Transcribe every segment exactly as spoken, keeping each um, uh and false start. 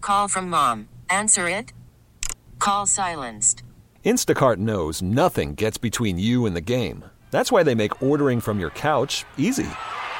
call from mom. Answer it. Call silenced. Instacart knows nothing gets between you and the game. That's why they make ordering from your couch easy.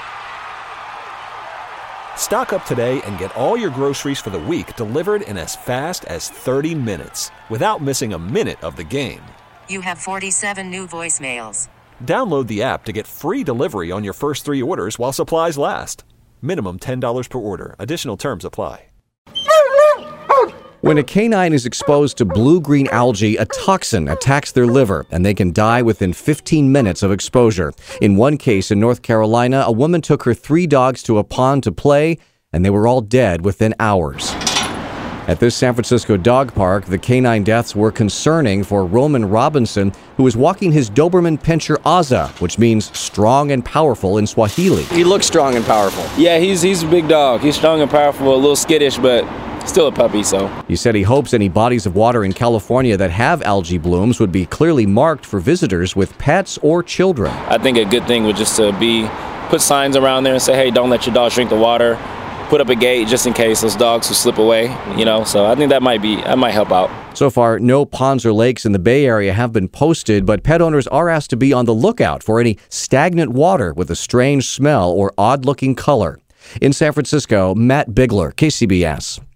Stock up today and get all your groceries for the week delivered in as fast as thirty minutes without missing a minute of the game. You have forty-seven new voicemails. Download the app to get free delivery on your first three orders while supplies last. Minimum ten dollars per order. Additional terms apply. When a canine is exposed to blue-green algae, a toxin attacks their liver, and they can die within fifteen minutes of exposure. In one case in North Carolina, a woman took her three dogs to a pond to play, and they were all dead within hours. At this San Francisco dog park, the canine deaths were concerning for Roman Robinson, who was walking his Doberman Pinscher Ozza, which means strong and powerful in Swahili. He looks strong and powerful. Yeah, he's he's a big dog. He's strong and powerful, a little skittish, but still a puppy, so. He said he hopes any bodies of water in California that have algae blooms would be clearly marked for visitors with pets or children. I think a good thing would just to be, put signs around there and say, hey, don't let your dog drink the water. Put up a gate just in case those dogs will slip away, you know, so I think that might be, that might help out. So far, no ponds or lakes in the Bay Area have been posted, but pet owners are asked to be on the lookout for any stagnant water with a strange smell or odd-looking color. In San Francisco, Matt Bigler, K C B S.